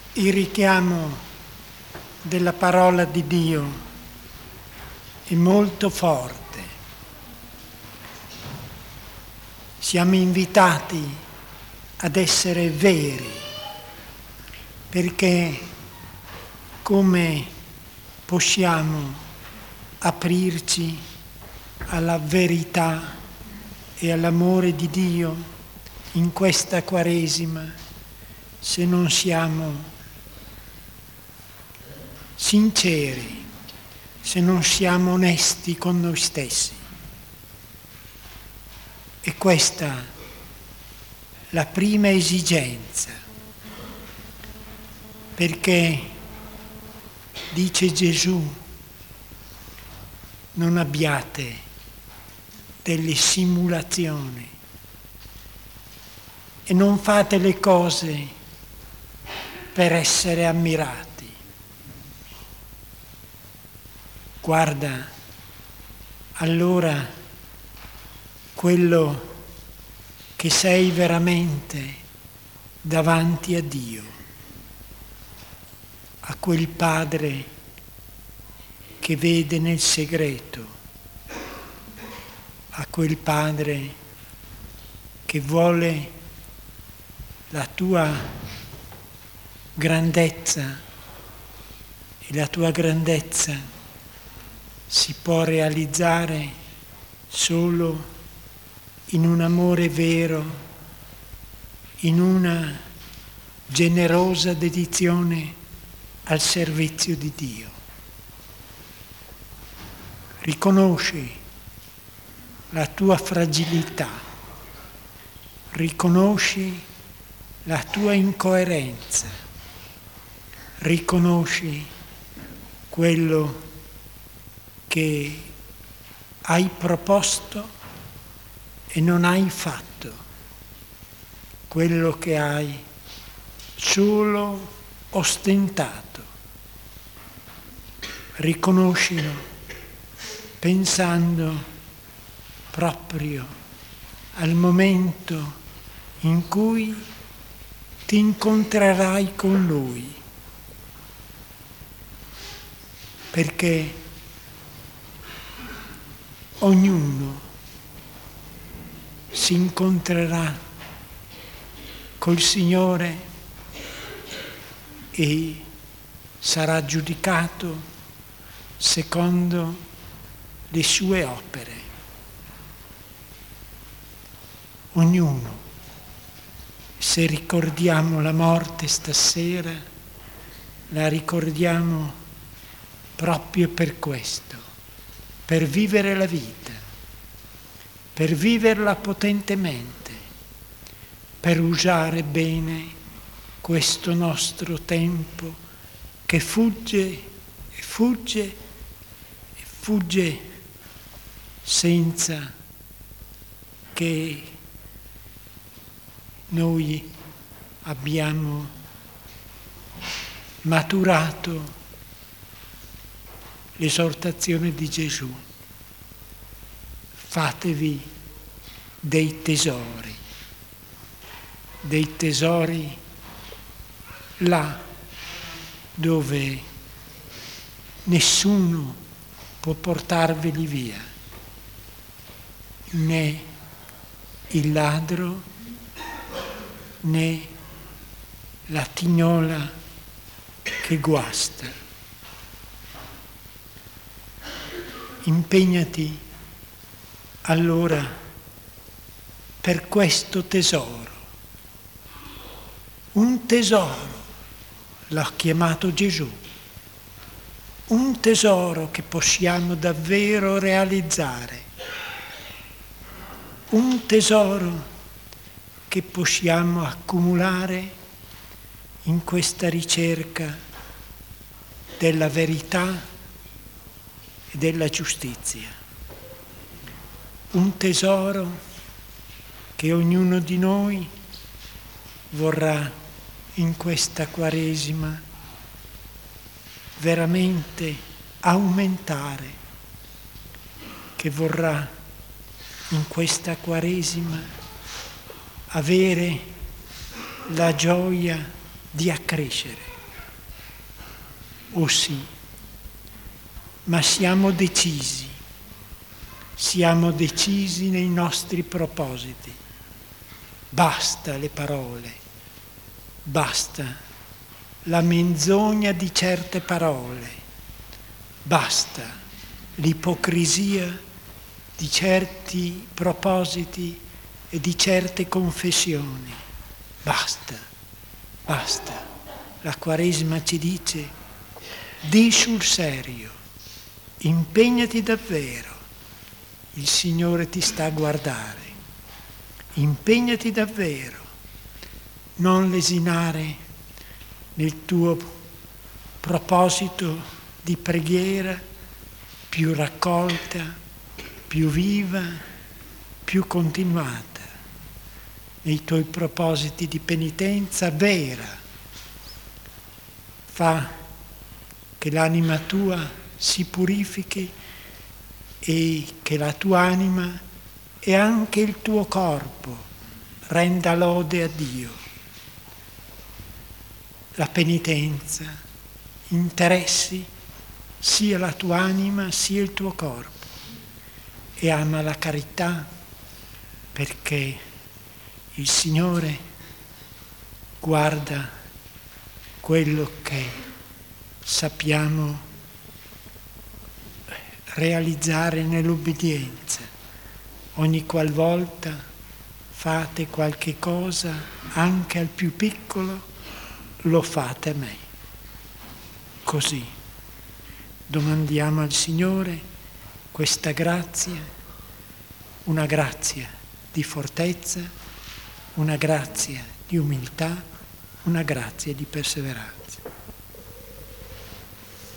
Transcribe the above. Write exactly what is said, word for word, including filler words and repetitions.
Il richiamo della parola di Dio è molto forte. Siamo invitati ad essere veri, perché come possiamo aprirci alla verità e all'amore di Dio in questa Quaresima se non siamo sinceri, se non siamo onesti con noi stessi? E questa la prima esigenza, perché dice Gesù: non abbiate delle simulazioni e non fate le cose per essere ammirati. Guarda allora quello che sei veramente davanti a Dio, a quel Padre che vede nel segreto, a quel Padre che vuole la tua grandezza, e la tua grandezza si può realizzare solo in un amore vero, in una generosa dedizione al servizio di Dio. Riconosci la tua fragilità, riconosci la tua incoerenza, riconosci quello che hai proposto e non hai fatto, quello che hai solo ostentato. Riconoscilo pensando proprio al momento in cui ti incontrerai con Lui, perché ognuno si incontrerà col Signore e sarà giudicato secondo le sue opere. Ognuno, se ricordiamo la morte stasera, la ricordiamo proprio per questo, per vivere la vita, per viverla potentemente, per usare bene questo nostro tempo che fugge e fugge e fugge senza che noi abbiamo maturato l'esortazione di Gesù. Fatevi dei tesori, dei tesori là dove nessuno può portarveli via, né il ladro, né la tignola che guasta. Impegnati allora per questo tesoro. Un tesoro l'ha chiamato Gesù, un tesoro che possiamo davvero realizzare, un tesoro che possiamo accumulare in questa ricerca della verità e della giustizia. Un tesoro che ognuno di noi vorrà in questa Quaresima veramente aumentare, che vorrà in questa Quaresima avere la gioia di accrescere. oh sì, ma siamo decisi, siamo decisi nei nostri propositi. Basta le parole, basta la menzogna di certe parole, basta l'ipocrisia di certi propositi e di certe confessioni. Basta, basta. La Quaresima ci dice: di sul serio, impegnati davvero, il Signore ti sta a guardare. Impegnati davvero, non lesinare nel tuo proposito di preghiera più raccolta, più viva, più continuata, nei tuoi propositi di penitenza vera. Fa che l'anima tua si purifichi e che la tua anima e anche il tuo corpo renda lode a Dio. La penitenza interessi sia la tua anima sia il tuo corpo, e ama la carità perché il Signore guarda quello che sappiamo realizzare nell'obbedienza. Ogni qualvolta fate qualche cosa, anche al più piccolo, lo fate a me. Così domandiamo al Signore questa grazia, una grazia di fortezza, una grazia di umiltà, una grazia di perseveranza.